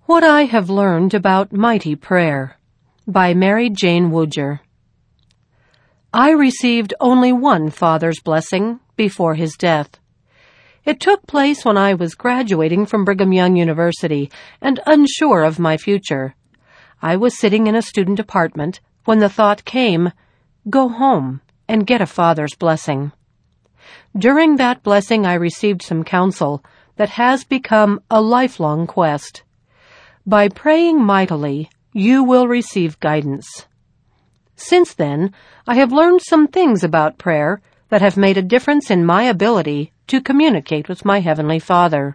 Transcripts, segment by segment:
What I Have Learned About Mighty Prayer by Mary Jane Woojer. I received only one father's blessing before his death. It took place when I was graduating from Brigham Young University and unsure of my future. I was sitting in a student apartment when the thought came, go home and get a father's blessing. During that blessing, I received some counsel that has become a lifelong quest. By praying mightily, you will receive guidance. Since then, I have learned some things about prayer that have made a difference in my ability to communicate with my Heavenly Father.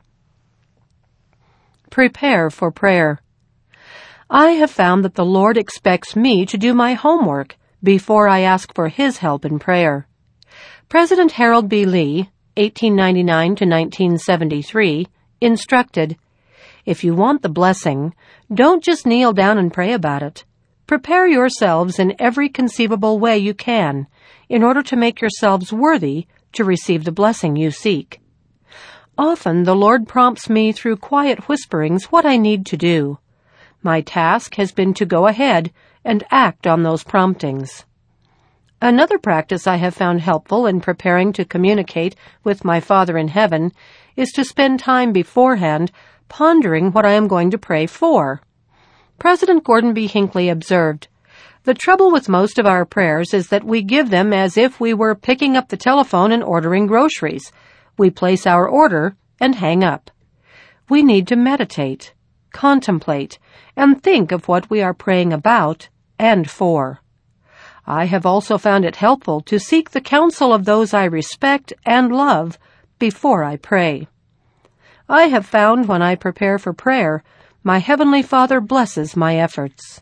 Prepare for prayer. I have found that the Lord expects me to do my homework before I ask for His help in prayer. President Harold B. Lee, 1899 to 1973, instructed, if you want the blessing, don't just kneel down and pray about it. Prepare yourselves in every conceivable way you can in order to make yourselves worthy to receive the blessing you seek. Often the Lord prompts me through quiet whisperings what I need to do. My task has been to go ahead and act on those promptings. Another practice I have found helpful in preparing to communicate with my Father in heaven is to spend time beforehand pondering what I am going to pray for. President Gordon B. Hinckley observed, the trouble with most of our prayers is that we give them as if we were picking up the telephone and ordering groceries. We place our order and hang up. We need to meditate, contemplate, and think of what we are praying about and for. I have also found it helpful to seek the counsel of those I respect and love before I pray. I have found when I prepare for prayer, my Heavenly Father blesses my efforts.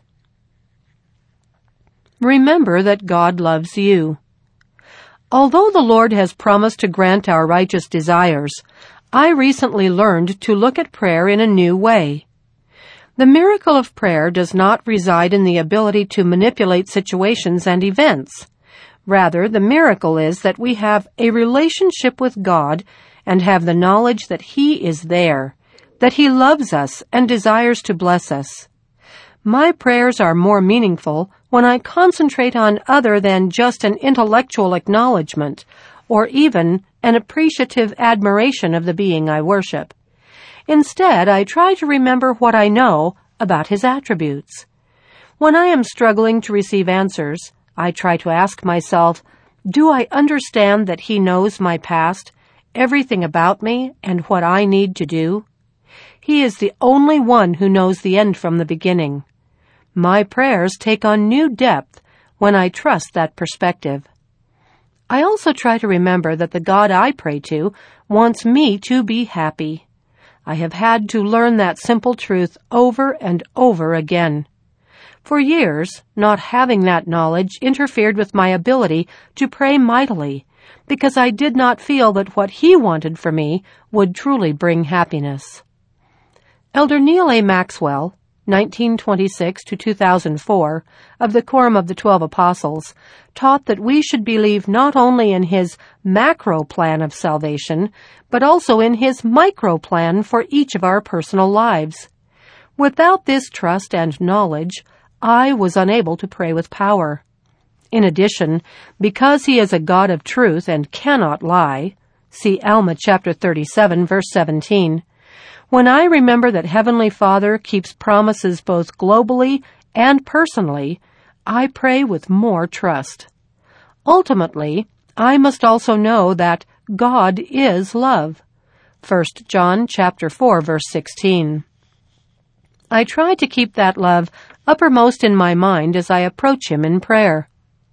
Remember that God loves you. Although the Lord has promised to grant our righteous desires, I recently learned to look at prayer in a new way. The miracle of prayer does not reside in the ability to manipulate situations and events. Rather, the miracle is that we have a relationship with God and have the knowledge that He is there, that He loves us and desires to bless us. My prayers are more meaningful when I concentrate on other than just an intellectual acknowledgement or even an appreciative admiration of the being I worship. Instead, I try to remember what I know about His attributes. When I am struggling to receive answers, I try to ask myself, do I understand that He knows my past, everything about me, and what I need to do? He is the only one who knows the end from the beginning. My prayers take on new depth when I trust that perspective. I also try to remember that the God I pray to wants me to be happy. I have had to learn that simple truth over and over again. For years, not having that knowledge interfered with my ability to pray mightily, because I did not feel that what He wanted for me would truly bring happiness. Elder Neal A. Maxwell, 1926 to 2004, of the Quorum of the 12 Apostles, taught that we should believe not only in His macro plan of salvation, but also in His micro plan for each of our personal lives. Without this trust and knowledge, I was unable to pray with power. In addition, because He is a God of truth and cannot lie, see Alma chapter 37, verse 17, when I remember that Heavenly Father keeps promises both globally and personally, I pray with more trust. Ultimately, I must also know that God is love. 1 John chapter 4, verse 16. I try to keep that love uppermost in my mind as I approach Him in prayer.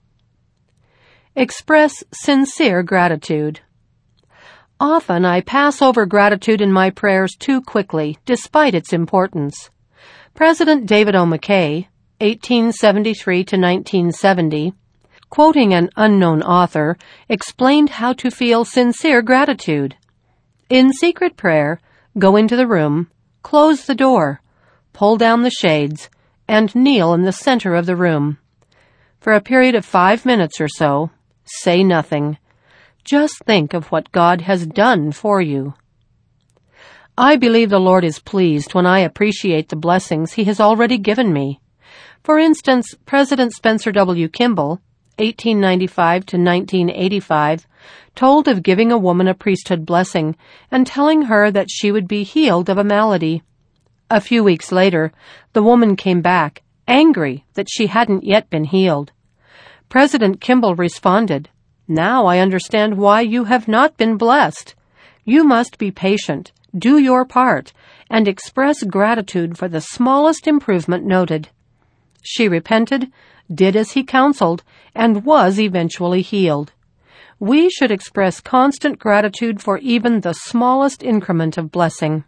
Express sincere gratitude. Often I pass over gratitude in my prayers too quickly, despite its importance. President David O. McKay, 1873 to 1970, quoting an unknown author, explained how to feel sincere gratitude. In secret prayer, go into the room, close the door, pull down the shades, and kneel in the center of the room. For a period of 5 minutes or so, say nothing. Just think of what God has done for you. I believe the Lord is pleased when I appreciate the blessings He has already given me. For instance, President Spencer W. Kimball, 1895 to 1985, told of giving a woman a priesthood blessing and telling her that she would be healed of a malady. A few weeks later, the woman came back, angry that she hadn't yet been healed. President Kimball responded, "Now I understand why you have not been blessed. You must be patient, do your part, and express gratitude for the smallest improvement noted." She repented, did as he counseled, and was eventually healed. We should express constant gratitude for even the smallest increment of blessing.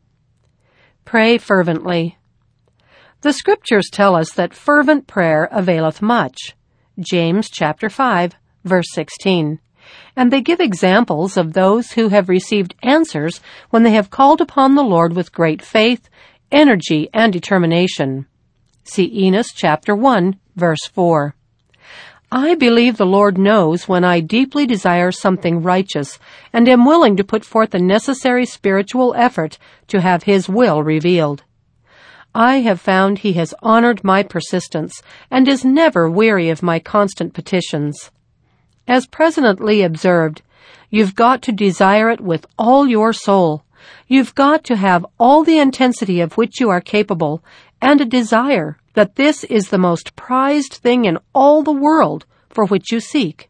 Pray fervently. The Scriptures tell us that fervent prayer availeth much. James chapter 5, verse 16. And they give examples of those who have received answers when they have called upon the Lord with great faith, energy, and determination. See Enos chapter 1, verse 4. I believe the Lord knows when I deeply desire something righteous and am willing to put forth the necessary spiritual effort to have His will revealed. I have found He has honored my persistence and is never weary of my constant petitions. As President Lee observed, you've got to desire it with all your soul. You've got to have all the intensity of which you are capable and a desire that this is the most prized thing in all the world for which you seek.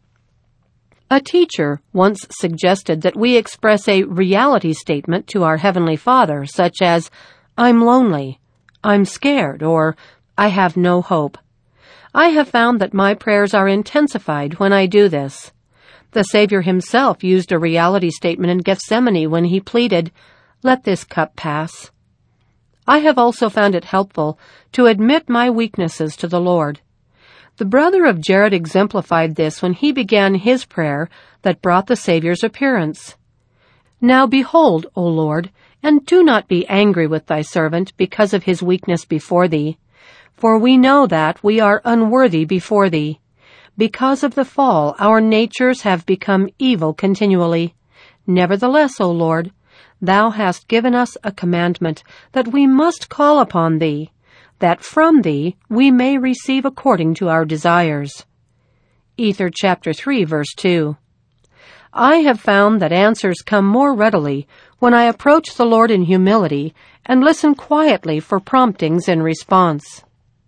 A teacher once suggested that we express a reality statement to our Heavenly Father, such as, "I'm lonely," "I'm scared," or "I have no hope." I have found that my prayers are intensified when I do this. The Savior Himself used a reality statement in Gethsemane when He pleaded, "Let this cup pass." I have also found it helpful to admit my weaknesses to the Lord. The brother of Jared exemplified this when he began his prayer that brought the Savior's appearance. "Now behold, O Lord, and do not be angry with thy servant because of his weakness before thee. For we know that we are unworthy before thee. Because of the fall, our natures have become evil continually. Nevertheless, O Lord, thou hast given us a commandment that we must call upon thee, that from thee we may receive according to our desires." Ether chapter 3, verse 2. I have found that answers come more readily when I approach the Lord in humility and listen quietly for promptings in response.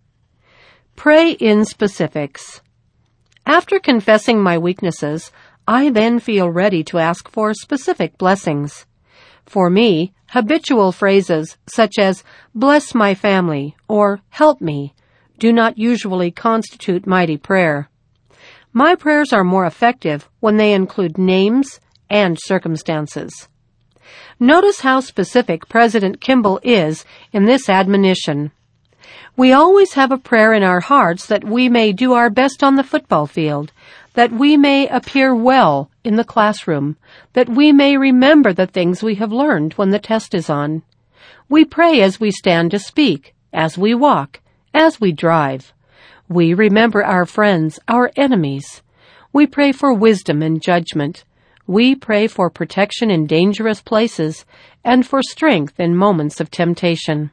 Pray in specifics. After confessing my weaknesses, I then feel ready to ask for specific blessings. For me, habitual phrases such as "bless my family" or "help me" do not usually constitute mighty prayer. My prayers are more effective when they include names and circumstances. Notice how specific President Kimball is in this admonition. We always have a prayer in our hearts that we may do our best on the football field, that we may appear well in the classroom, that we may remember the things we have learned when the test is on. We pray as we stand to speak, as we walk, as we drive. We remember our friends, our enemies. We pray for wisdom and judgment. We pray for protection in dangerous places and for strength in moments of temptation.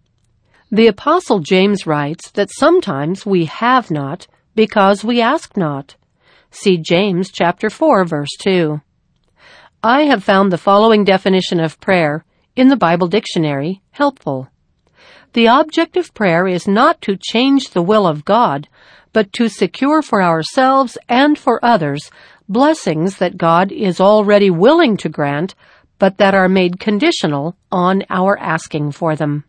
The Apostle James writes that sometimes we have not because we ask not. See James chapter 4, verse 2. I have found the following definition of prayer in the Bible Dictionary helpful. The object of prayer is not to change the will of God, but to secure for ourselves and for others blessings that God is already willing to grant, but that are made conditional on our asking for them.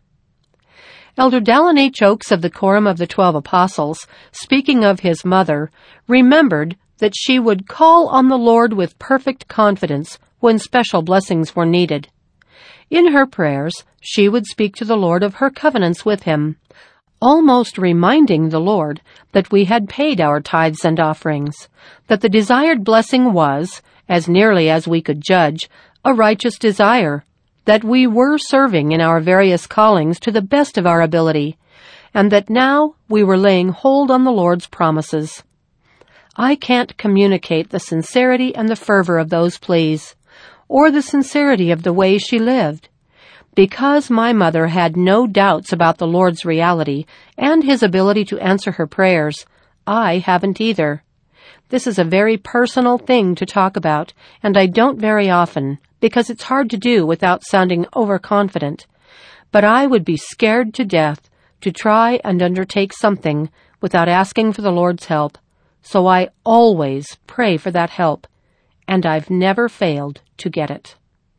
Elder Dallin H. Oaks of the Quorum of the 12 Apostles, speaking of his mother, remembered that she would call on the Lord with perfect confidence when special blessings were needed. In her prayers, she would speak to the Lord of her covenants with Him, almost reminding the Lord that we had paid our tithes and offerings, that the desired blessing was, as nearly as we could judge, a righteous desire, that we were serving in our various callings to the best of our ability, and that now we were laying hold on the Lord's promises. I can't communicate the sincerity and the fervor of those pleas. or the sincerity of the way she lived. Because my mother had no doubts about the Lord's reality and His ability to answer her prayers, I haven't either. This is a very personal thing to talk about, and I don't very often, because it's hard to do without sounding overconfident. But I would be scared to death to try and undertake something without asking for the Lord's help, so I always pray for that help, and I've never failed to get it.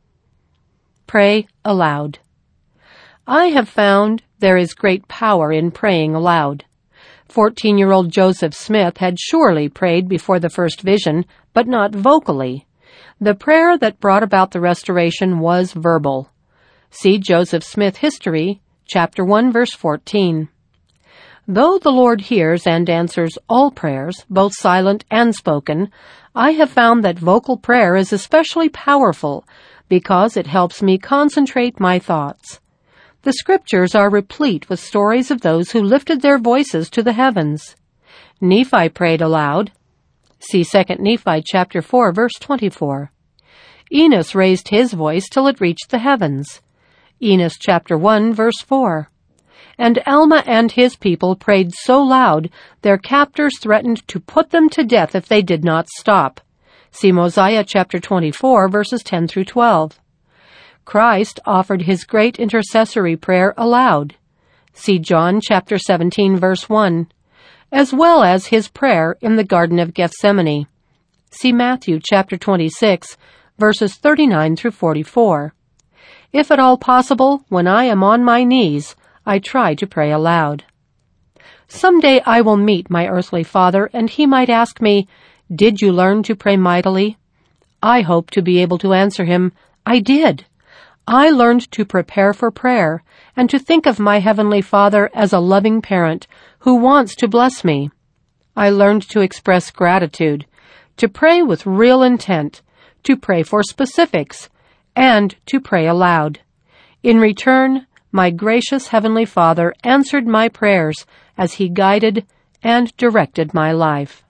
Pray aloud. I have found there is great power in praying aloud. 14-year-old Joseph Smith had surely prayed before the first vision, but not vocally. The prayer that brought about the restoration was verbal. See Joseph Smith History, chapter 1, verse 14. Though the Lord hears and answers all prayers, both silent and spoken, I have found that vocal prayer is especially powerful because it helps me concentrate my thoughts. The Scriptures are replete with stories of those who lifted their voices to the heavens. Nephi prayed aloud. See 2 Nephi chapter 4, verse 24. Enos raised his voice till it reached the heavens. Enos chapter 1, verse 4. And Alma and his people prayed so loud their captors threatened to put them to death if they did not stop. See Mosiah chapter 24, verses 10 through 12. Christ offered His great intercessory prayer aloud. See John chapter 17, verse 1, as well as His prayer in the Garden of Gethsemane. See Matthew chapter 26, verses 39 through 44. If at all possible, when I am on my knees, I try to pray aloud. Someday I will meet my earthly Father, and He might ask me, "Did you learn to pray mightily?" I hope to be able to answer Him, "I did. I learned to prepare for prayer and to think of my Heavenly Father as a loving parent who wants to bless me. I learned to express gratitude, to pray with real intent, to pray for specifics, and to pray aloud. In return, my gracious Heavenly Father answered my prayers as He guided and directed my life."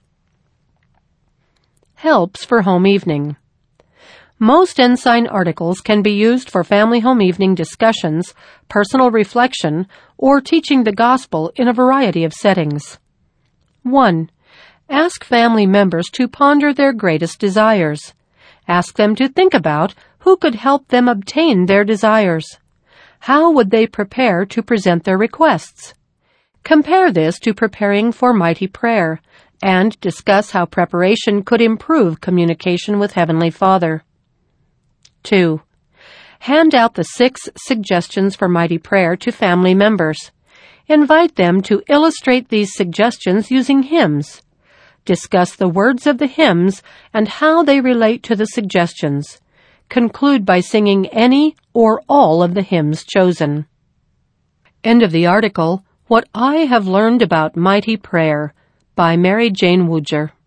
Helps for home evening. Most Ensign articles can be used for family home evening discussions, personal reflection, or teaching the gospel in a variety of settings. 1. Ask family members to ponder their greatest desires. Ask them to think about who could help them obtain their desires. How would they prepare to present their requests? Compare this to preparing for mighty prayer, and discuss how preparation could improve communication with Heavenly Father. 2. Hand out the 6 suggestions for mighty prayer to family members. Invite them to illustrate these suggestions using hymns. Discuss the words of the hymns and how they relate to the suggestions. Conclude by singing any or all of the hymns chosen. End of the article, What I Have Learned About Mighty Prayer, by Mary Jane Woojer.